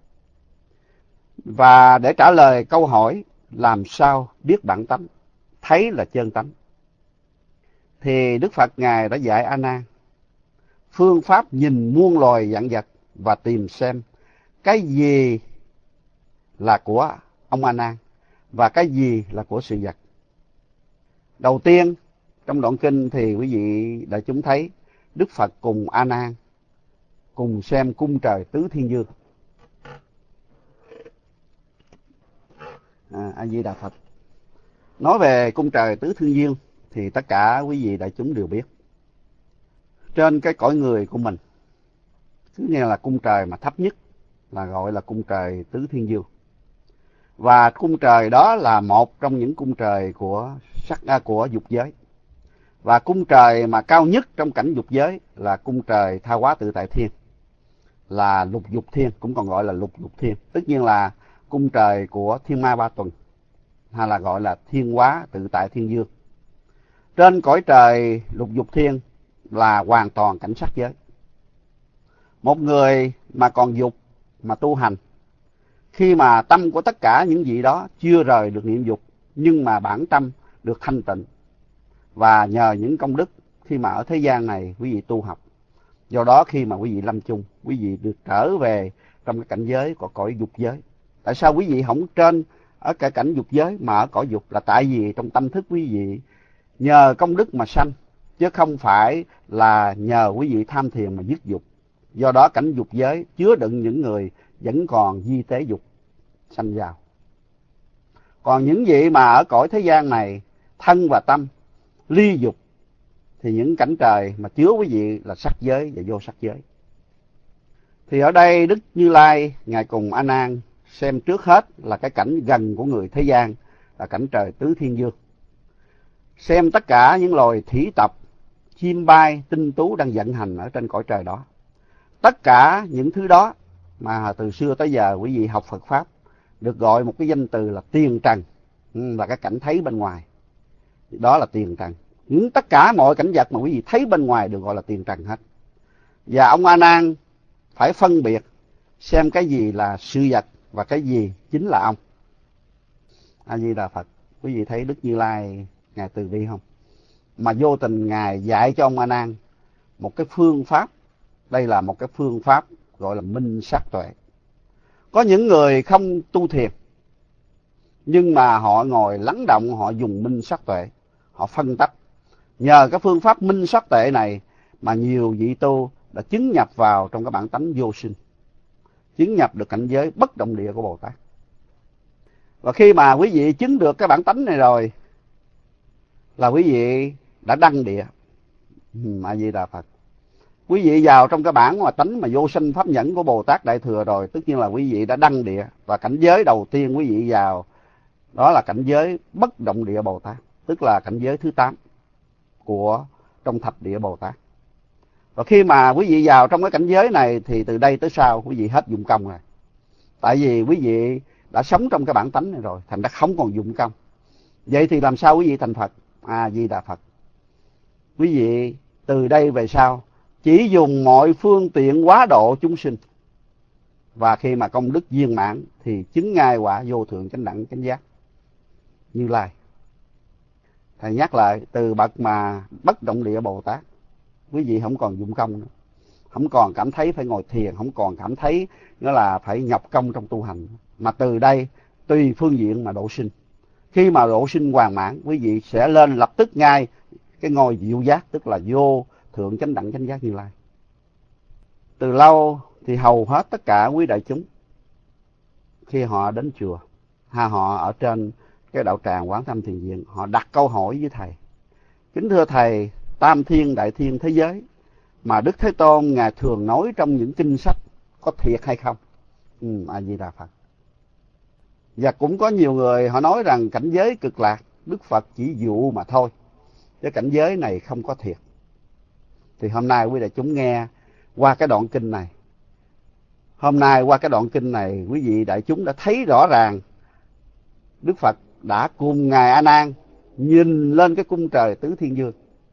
Và để trả lời câu hỏi làm sao biết bản tánh, thấy là chân tánh, thì Đức Phật Ngài đã dạy A Nan phương pháp nhìn muôn loài vạn vật và tìm xem cái gì là của ông A Nan và cái gì là của sự vật. Đầu tiên, trong đoạn kinh thì quý vị đã chúng thấy Đức Phật cùng A Nan cùng xem cung trời tứ thiên dương. À, A Di Đà Phật. Nói về cung trời tứ thiên dương thì tất cả quý vị đại chúng đều biết. Trên cái cõi người của mình, cứ nghe là cung trời mà thấp nhất là gọi là cung trời tứ thiên dương. Và cung trời đó là một trong những cung trời của sắc à, của dục giới. Và cung trời mà cao nhất trong cảnh dục giới là cung trời Tha Hóa Tự Tại Thiên, là lục dục thiên, cũng còn gọi là lục dục thiên. Tất nhiên là cung trời của Thiên Ma Ba Tuần, hay là gọi là Thiên Hóa Tự Tại Thiên Dương. Trên cõi trời lục dục thiên là hoàn toàn cảnh sắc giới. Một người mà còn dục mà tu hành, khi mà tâm của tất cả những gì đó chưa rời được niệm dục, nhưng mà bản tâm được thanh tịnh, và nhờ những công đức khi mà ở thế gian này quý vị tu học, do đó khi mà quý vị lâm chung, quý vị được trở về trong cái cảnh giới của cõi dục giới. Tại sao quý vị không trên ở cái cảnh dục giới mà ở cõi dục? Là tại vì trong tâm thức quý vị nhờ công đức mà sanh, chứ không phải là nhờ quý vị tham thiền mà dứt dục. Do đó cảnh dục giới chứa đựng những người vẫn còn di tế dục sanh vào. Còn những vị mà ở cõi thế gian này thân và tâm ly dục thì những cảnh trời mà chứa quý vị là sắc giới và vô sắc giới. Thì ở đây Đức Như Lai Ngài cùng A Nan xem trước hết là cái cảnh gần của người thế gian, là cảnh trời tứ thiên dương. Xem tất cả những loài thủy tộc, chim bay, tinh tú đang vận hành ở trên cõi trời đó. Tất cả những thứ đó mà từ xưa tới giờ quý vị học Phật Pháp được gọi một cái danh từ là tiền trần, là cái cảnh thấy bên ngoài. Đó là tiền trần. Những tất cả mọi cảnh vật mà quý vị thấy bên ngoài được gọi là tiền trần hết. Và ông A Nan phải phân biệt xem cái gì là sự vật và cái gì chính là ông. A Di Đà Phật. Quý vị thấy Đức Như Lai Ngài từ bi không? Mà vô tình Ngài dạy cho ông A Nan một cái phương pháp. Đây là một cái phương pháp gọi là minh sát tuệ. Có những người không tu thiền, nhưng mà họ ngồi lắng động, họ dùng minh sát tuệ, họ phân tách. Nhờ cái phương pháp minh sát tuệ này mà nhiều vị tu đã chứng nhập vào trong cái bản tánh vô sinh, chứng nhập được cảnh giới bất động địa của Bồ Tát. Và khi mà quý vị chứng được cái bản tánh này rồi là quý vị đã đăng địa. A Di Đà Phật. Quý vị vào trong cái bản mà tánh mà vô sinh pháp nhẫn của Bồ Tát Đại Thừa rồi, tất nhiên là quý vị đã đăng địa. Và cảnh giới đầu tiên quý vị vào đó là cảnh giới bất động địa Bồ Tát, tức là cảnh giới thứ tám của trong thập địa Bồ Tát. Và khi mà quý vị vào trong cái cảnh giới này thì từ đây tới sau quý vị hết dụng công rồi. Tại vì quý vị đã sống trong cái bản tánh này rồi, thành ra không còn dụng công. Vậy thì làm sao quý vị thành Phật? A Di Đà Phật. Quý vị từ đây về sau chỉ dùng mọi phương tiện hóa độ chúng sinh. Và khi mà công đức viên mãn thì chứng ngay quả vô thượng chánh đẳng chánh giác Như Lai. Thầy nhắc lại, từ bậc mà bất động địa Bồ Tát, quý vị không còn dụng công nữa, không còn cảm thấy phải ngồi thiền, không còn cảm thấy nó là phải nhọc công trong tu hành, mà từ đây tùy phương diện mà độ sinh. Khi mà độ sinh hoàn mãn, quý vị sẽ lên lập tức ngay cái ngôi diệu giác, tức là vô thượng chánh đẳng chánh giác Như Lai. Từ lâu thì hầu hết tất cả quý đại chúng khi họ đến chùa, ha, họ ở trên cái đạo tràng Quán Thâm Thiền Viện, họ đặt câu hỏi với thầy: kính thưa thầy, tam thiên đại thiên thế giới mà Đức Thế Tôn ngài thường nói trong những kinh sách có thiệt hay không? Ừ, A Di Đà Phật. Và cũng có nhiều người họ nói rằng cảnh giới cực lạc Đức Phật chỉ dụ mà thôi, cái cảnh giới này không có thiệt. Thì hôm nay quý đại chúng nghe qua cái đoạn kinh này, hôm nay qua cái đoạn kinh này, quý vị đại chúng đã thấy rõ ràng Đức Phật đã cùng ngài A Nan nhìn lên cái cung trời tứ thiên vương.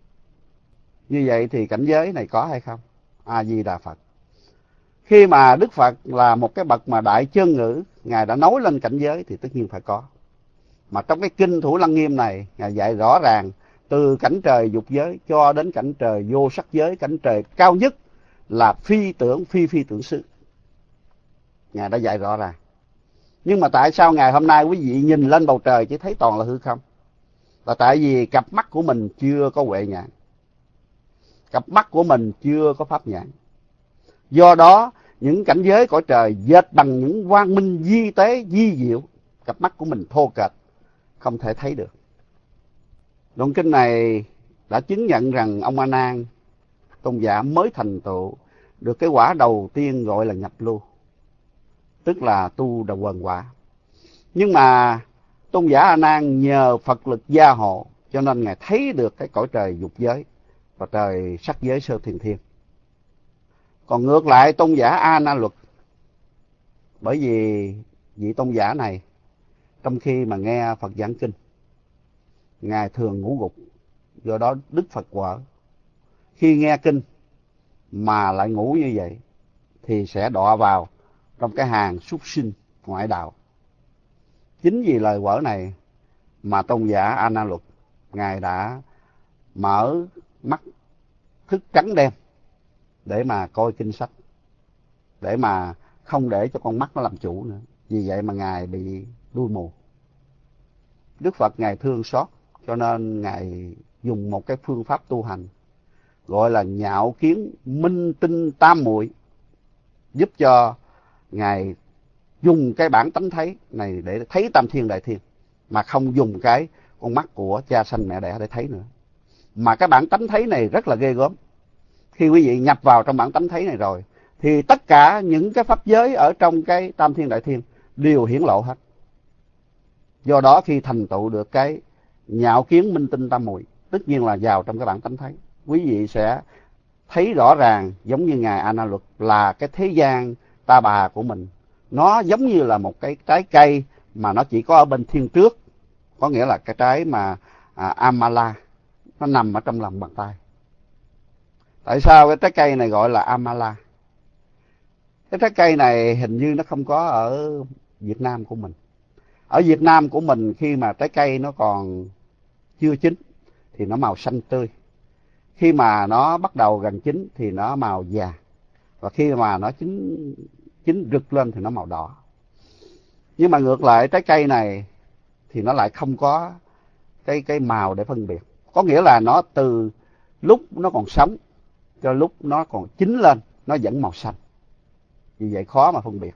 Như vậy thì cảnh giới này có hay không? A Di Đà Phật. Khi mà Đức Phật là một cái bậc mà đại chân ngữ, ngài đã nói lên cảnh giới thì tất nhiên phải có. Mà trong cái kinh Thủ Lăng Nghiêm này, ngài dạy rõ ràng từ cảnh trời dục giới cho đến cảnh trời vô sắc giới, cảnh trời cao nhất là phi tưởng phi phi tưởng xứ. Ngài đã dạy rõ ràng. Nhưng mà tại sao ngày hôm nay quý vị nhìn lên bầu trời chỉ thấy toàn là hư không? Là tại vì cặp mắt của mình chưa có huệ nhãn, cặp mắt của mình chưa có pháp nhãn. Do đó những cảnh giới cõi trời dệt bằng những quang minh di tế di diệu, cặp mắt của mình thô kệch, không thể thấy được. Đoạn kinh này đã chứng nhận rằng ông A Nan tôn giả mới thành tựu được cái quả đầu tiên gọi là nhập lưu, tức là tu đà quần quả. Nhưng mà tôn giả A Nan nhờ Phật lực gia hộ cho nên ngài thấy được cái cõi trời dục giới và trời sắc giới sơ thiền thiên. Còn ngược lại tôn giả A Na Luật, bởi vì vị tôn giả này trong khi mà nghe Phật giảng kinh, ngài thường ngủ gục, do đó Đức Phật quở. Khi nghe kinh mà lại ngủ như vậy thì sẽ đọa vào trong cái hàng súc sinh ngoại đạo. Chính vì lời quở này mà tôn giả A Na Luật ngài đã mở mắt thức trắng đêm để mà coi kinh sách, để mà không để cho con mắt nó làm chủ nữa. Vì vậy mà ngài bị đuôi mù. Đức Phật ngài thương xót cho nên ngài dùng một cái phương pháp tu hành gọi là nhạo kiến minh tinh tam muội, giúp cho ngài dùng cái bản tánh thấy này để thấy tam thiên đại thiên, mà không dùng cái con mắt của cha sanh mẹ đẻ để thấy nữa. Mà cái bản tánh thấy này rất là ghê gớm. Khi quý vị nhập vào trong bản tánh thấy này rồi thì tất cả những cái pháp giới ở trong cái tam thiên đại thiên đều hiển lộ hết. Do đó khi thành tựu được cái nhạo kiến minh tinh tam muội, tất nhiên là vào trong cái bản tánh thấy, quý vị sẽ thấy rõ ràng giống như ngài A Na Luật là cái thế gian ta bà của mình, nó giống như là một cái trái cây mà nó chỉ có ở bên thiên trước, có nghĩa là cái trái mà à, Amala, nó nằm ở trong lòng bàn tay. Tại sao cái trái cây này gọi là Amala? Cái trái cây này hình như nó không có ở Việt Nam của mình. Ở Việt Nam của mình khi mà trái cây nó còn chưa chín thì nó màu xanh tươi. Khi mà nó bắt đầu gần chín thì nó màu vàng. Và khi mà nó chín chín rực lên thì nó màu đỏ. Nhưng mà ngược lại trái cây này thì nó lại không có cái cái màu để phân biệt. Có nghĩa là nó từ lúc nó còn sống cho lúc nó còn chín lên nó vẫn màu xanh. Vì vậy khó mà phân biệt.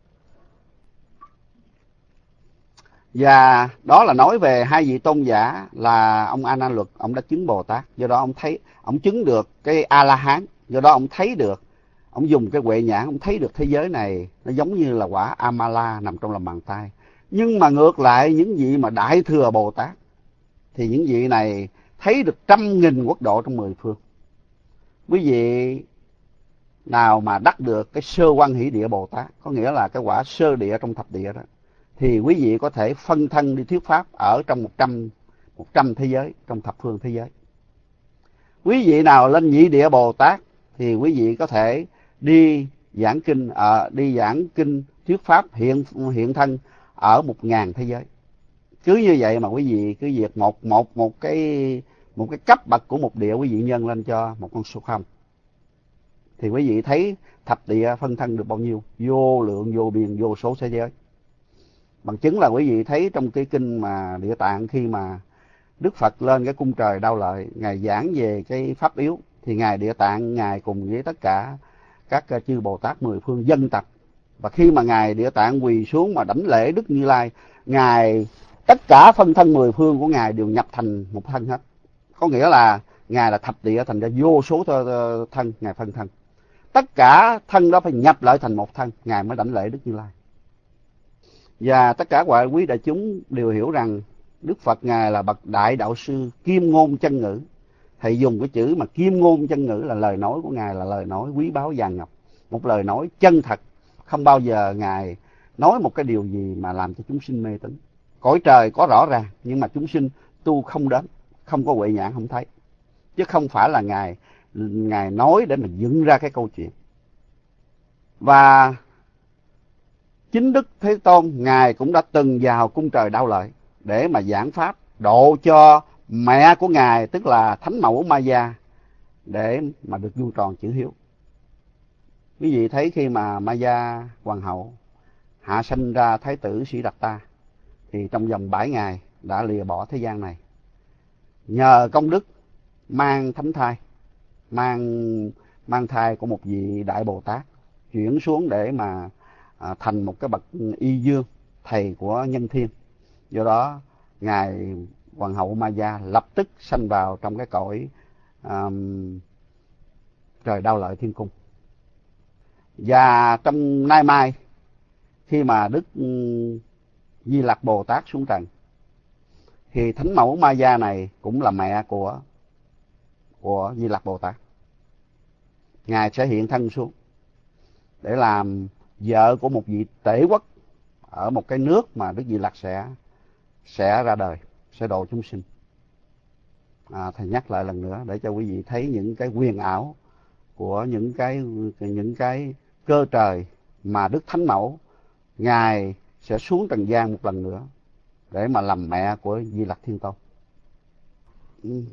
Và đó là nói về hai vị tôn giả là ông A Na Luật, ông đã chứng Bồ Tát, do đó ông thấy, ông chứng được cái A La Hán, do đó ông thấy được, ông dùng cái huệ nhãn, ông thấy được thế giới này nó giống như là quả Amala nằm trong lòng bàn tay. Nhưng mà ngược lại những vị mà Đại Thừa Bồ Tát thì những vị này thấy được trăm nghìn quốc độ trong mười phương. Quý vị nào mà đắc được cái sơ Quan Hỷ Địa Bồ Tát, có nghĩa là cái quả sơ địa trong thập địa đó, thì quý vị có thể phân thân đi thuyết pháp ở trong một trăm, một trăm thế giới, trong thập phương thế giới. Quý vị nào lên nhị địa Bồ Tát thì quý vị có thể đi giảng kinh, à, đi giảng kinh thuyết pháp hiện hiện thân ở một ngàn thế giới. Cứ như vậy mà quý vị cứ việc một một một cái một cái cấp bậc của một địa quý vị nhân lên cho một con số không, thì quý vị thấy thập địa phân thân được bao nhiêu, vô lượng vô biên vô số thế giới. Bằng chứng là quý vị thấy trong cái kinh mà Địa Tạng, khi mà Đức Phật lên cái cung trời Đao Lợi, ngài giảng về cái pháp yếu, thì ngài Địa Tạng ngài cùng với tất cả các chư Bồ Tát mười phương dân tập Và khi mà Ngài Địa Tạng quỳ xuống mà đảnh lễ Đức Như Lai, Ngài tất cả phân thân mười phương của Ngài đều nhập thành một thân hết. Có nghĩa là Ngài là thập địa, thành ra vô số thân Ngài phân thân. Tất cả thân đó phải nhập lại thành một thân, Ngài mới đảnh lễ Đức Như Lai. Và tất cả mọi quý đại chúng đều hiểu rằng Đức Phật Ngài là bậc đại đạo sư kim ngôn chân ngữ. Thầy dùng cái chữ mà kim ngôn chân ngữ là lời nói của Ngài là lời nói quý báu vàng ngọc, một lời nói chân thật. Không bao giờ Ngài nói một cái điều gì mà làm cho chúng sinh mê tín. Cõi trời có rõ ràng, nhưng mà chúng sinh tu không đến, không có huệ nhãn không thấy. Chứ không phải là Ngài Ngài nói để mà dựng ra cái câu chuyện. Và chính Đức Thế Tôn Ngài cũng đã từng vào cung trời Đao Lợi để mà giảng pháp độ cho mẹ của Ngài, tức là Thánh Mẫu Maya, để mà được vuông tròn chữ hiếu. Quý vị thấy khi mà Maya Hoàng hậu hạ sinh ra Thái tử Sĩ Đạt Ta, thì trong vòng bảy ngày đã lìa bỏ thế gian này. Nhờ công đức mang thánh thai, mang mang thai của một vị Đại Bồ Tát, chuyển xuống để mà à, thành một cái bậc Y Dương, thầy của nhân thiên. Do đó Ngài Hoàng hậu Maya lập tức sanh vào trong cái cõi um, trời Đao Lợi Thiên Cung. Và trong nay mai, khi mà Đức Di Lặc Bồ Tát xuống trần, thì Thánh Mẫu Maya này cũng là mẹ của của Di Lặc Bồ Tát. Ngài sẽ hiện thân xuống để làm vợ của một vị tể quốc ở một cái nước mà Đức Di Lặc sẽ sẽ ra đời, sẽ độ chúng sinh. À, thầy nhắc lại lần nữa để cho quý vị thấy những cái huyền ảo của những cái những cái cơ trời mà Đức Thánh Mẫu Ngài sẽ xuống trần gian một lần nữa để mà làm mẹ của Di Lặc Thiên Tôn. Ừ.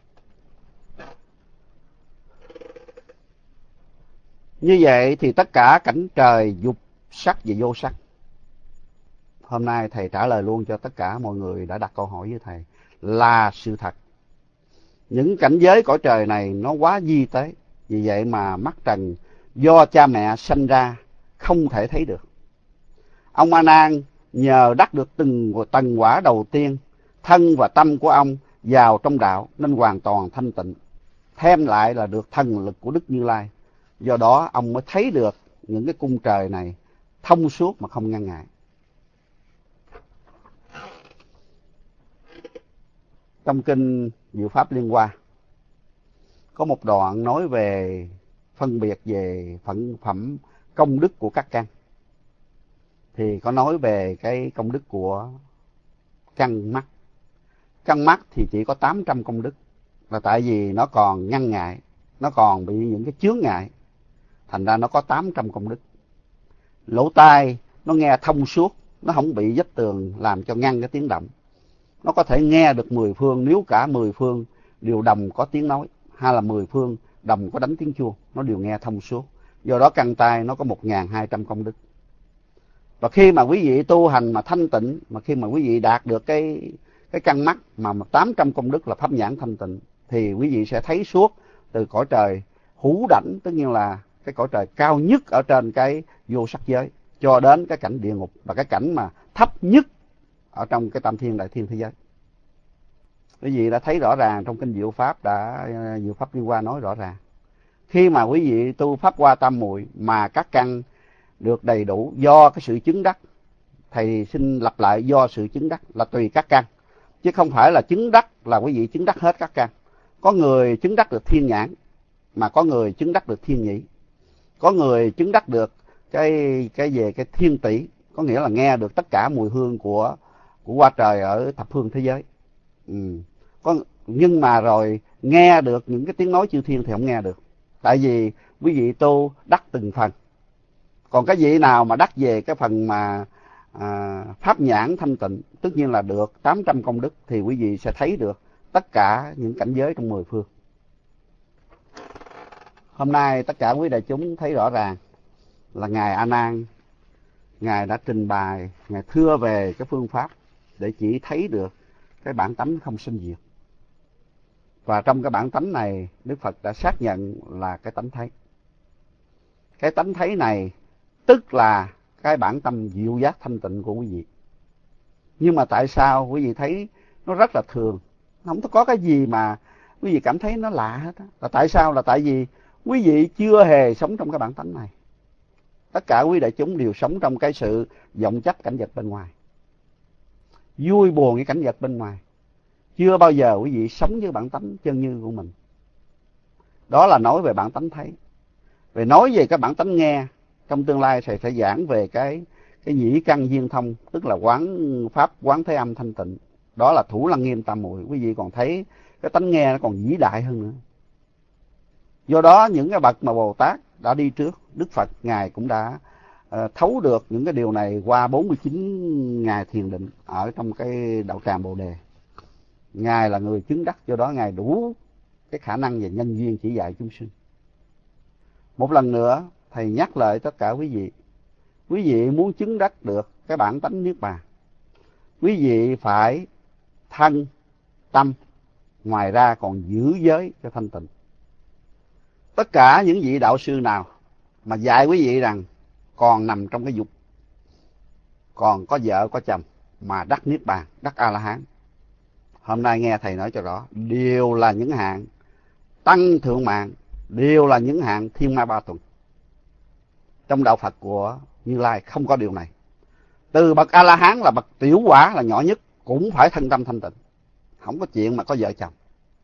Như vậy thì tất cả cảnh trời dục sắc và vô sắc. Hôm nay thầy trả lời luôn cho tất cả mọi người đã đặt câu hỏi với thầy là sự thật. Những cảnh giới cõi trời này nó quá vi tế, vì vậy mà mắt trần do cha mẹ sanh ra không thể thấy được. Ông A Nan nhờ đắc được từng tầng quả đầu tiên, thân và tâm của ông vào trong đạo nên hoàn toàn thanh tịnh, thêm lại là được thần lực của Đức Như Lai. Do đó ông mới thấy được những cái cung trời này thông suốt mà không ngăn ngại. Trong kinh Diệu Pháp Liên Hoa có một đoạn nói về phân biệt về phận phẩm công đức của các căn. Thì có nói về cái công đức của căn mắt. Căn mắt thì chỉ có tám trăm công đức, là tại vì nó còn ngăn ngại, nó còn bị những cái chướng ngại, thành ra nó có tám trăm công đức. Lỗ tai nó nghe thông suốt, nó không bị vách tường làm cho ngăn cái tiếng động. Nó có thể nghe được mười phương, nếu cả mười phương đều đồng có tiếng nói, hay là mười phương đồng có đánh tiếng chuông, nó đều nghe thông suốt. Do đó căn tai nó có một nghìn hai trăm công đức. Và khi mà quý vị tu hành mà thanh tịnh, mà khi mà quý vị đạt được cái cái căn mắt mà tám trăm công đức là pháp nhãn thanh tịnh, thì quý vị sẽ thấy suốt từ cõi trời hữu đảnh, tất nhiên là cái cõi trời cao nhất ở trên cái vô sắc giới, cho đến cái cảnh địa ngục, và cái cảnh mà thấp nhất ở trong cái tam thiên đại thiên thế giới. Quý vị đã thấy rõ ràng trong kinh Diệu Pháp, đã Diệu Pháp Liên Hoa nói rõ ràng. Khi mà quý vị tu pháp hoa tam muội mà các căn được đầy đủ do cái sự chứng đắc, thầy xin lặp lại, do sự chứng đắc là tùy các căn, chứ không phải là chứng đắc là quý vị chứng đắc hết các căn. Có người chứng đắc được thiên nhãn, mà có người chứng đắc được thiên nhĩ, có người chứng đắc được cái cái về cái thiên tỷ, có nghĩa là nghe được tất cả mùi hương của của hoa trời ở thập phương thế giới. Ừ. Có, nhưng mà rồi nghe được những cái tiếng nói chư thiên thì không nghe được, tại vì quý vị tu đắc từng phần. Còn cái vị nào mà đắc về cái phần mà à, pháp nhãn thanh tịnh, tất nhiên là được tám trăm công đức, thì quý vị sẽ thấy được tất cả những cảnh giới trong mười phương. Hôm nay tất cả quý đại chúng thấy rõ ràng là Ngài A Nan, Ngài đã trình bày, Ngài thưa về cái phương pháp để chỉ thấy được cái bản tánh không sinh diệt. Và trong cái bản tánh này, Đức Phật đã xác nhận là cái tánh thấy. Cái tánh thấy này tức là cái bản tâm dịu dắt thanh tịnh của quý vị. Nhưng mà tại sao quý vị thấy nó rất là thường, không có cái gì mà quý vị cảm thấy nó lạ hết á? Là tại sao? Là tại vì quý vị chưa hề sống trong cái bản tánh này. Tất cả quý đại chúng đều sống trong cái sự vọng chấp cảnh vật bên ngoài, vui buồn cái cảnh vật bên ngoài. Chưa bao giờ quý vị sống với bản tánh chân như của mình. Đó là nói về bản tánh thấy. Về nói về cái bản tánh nghe, trong tương lai thầy sẽ giảng về cái cái nhĩ căn duyên thông, tức là quán pháp quán thế âm thanh tịnh. Đó là thủ lăng nghiêm tam muội. Quý vị còn thấy cái tánh nghe nó còn vĩ đại hơn nữa. Do đó những cái bậc mà Bồ Tát đã đi trước, Đức Phật Ngài cũng đã uh, thấu được những cái điều này qua bốn mươi chín ngày thiền định ở trong cái đạo tràng Bồ Đề. Ngài là người chứng đắc, do đó Ngài đủ cái khả năng về nhân duyên chỉ dạy chúng sinh. Một lần nữa thầy nhắc lại tất cả quý vị, quý vị muốn chứng đắc được cái bản tánh niết bàn, quý vị phải thân tâm, ngoài ra còn giữ giới cho thanh tịnh. Tất cả những vị đạo sư nào mà dạy quý vị rằng còn nằm trong cái dục, còn có vợ có chồng mà đắc niết bàn, đắc A La Hán, hôm nay nghe thầy nói cho rõ, đều là những hạng tăng thượng mạng, đều là những hạng thiên ma ba tuần. Trong đạo Phật của Như Lai không có điều này. Từ bậc A La Hán là bậc tiểu quả là nhỏ nhất, cũng phải thân tâm thanh tịnh, không có chuyện mà có vợ chồng.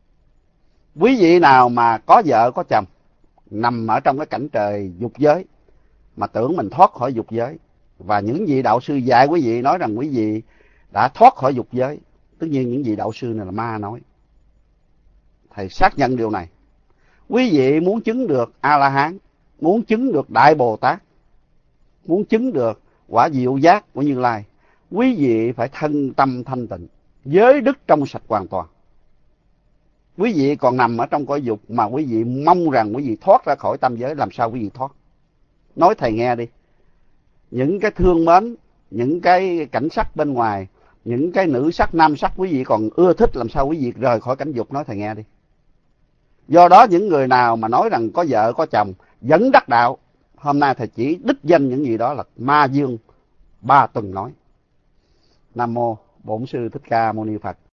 Quý vị nào mà có vợ có chồng, nằm ở trong cái cảnh trời dục giới, mà tưởng mình thoát khỏi dục giới, và những vị đạo sư dạy quý vị nói rằng quý vị đã thoát khỏi dục giới, tất nhiên những vị đạo sư này là ma nói. Thầy xác nhận điều này. Quý vị muốn chứng được A La Hán, muốn chứng được Đại Bồ Tát, muốn chứng được quả diệu giác của Như Lai, quý vị phải thân tâm thanh tịnh, giới đức trong sạch hoàn toàn. Quý vị còn nằm ở trong cõi dục mà quý vị mong rằng quý vị thoát ra khỏi tam giới, làm sao quý vị thoát? Nói thầy nghe đi. Những cái thương mến, những cái cảnh sắc bên ngoài, những cái nữ sắc nam sắc quý vị còn ưa thích, làm sao quý vị rời khỏi cảnh dục? Nói thầy nghe đi. Do đó những người nào mà nói rằng có vợ có chồng vẫn đắc đạo, hôm nay thầy chỉ đích danh những gì đó là ma dương ba tuần nói. Nam mô Bổn Sư Thích Ca Mâu Ni Phật.